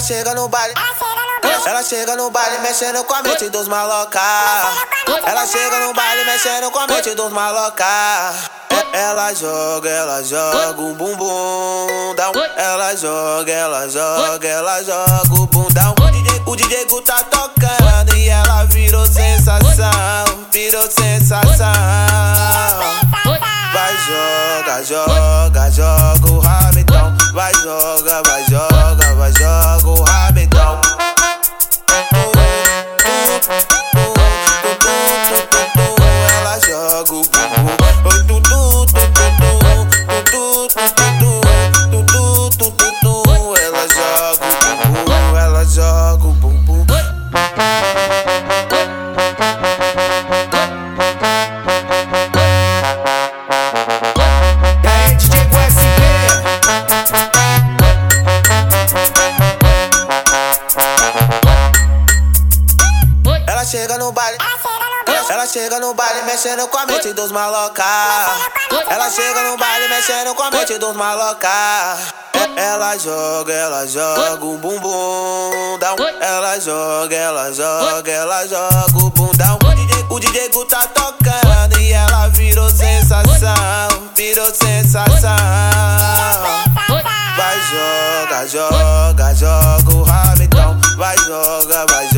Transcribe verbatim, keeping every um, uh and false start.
chega no baile, ela chega no baile mexendo com a mente dos maloca. Ela chega no baile mexendo com a mente dos maloca. Ela joga, ela joga o bumbum down. Ela joga, ela joga, ela joga o bundão. O D J, o D J Gu tá tocando e ela virou sensação, virou sensação. Vai joga, joga, joga o rabetão. Vai joga, vai joga, vai joga o rabetão. Ela joga o bumbum. Ela joga o bumbum, ela joga o bumbum. Ela chega no baile, ela chega no baile mexendo com a mente dos maloca. Ela chega no baile mexendo com a mente dos maloca. Ela joga, ela joga o bumbum down. Ela joga, ela joga, ela joga o bundão. O D J, o D J Gu tá tocando e ela virou sensação, virou sensação. Vai joga, joga, joga o rabetão. Vai joga, vai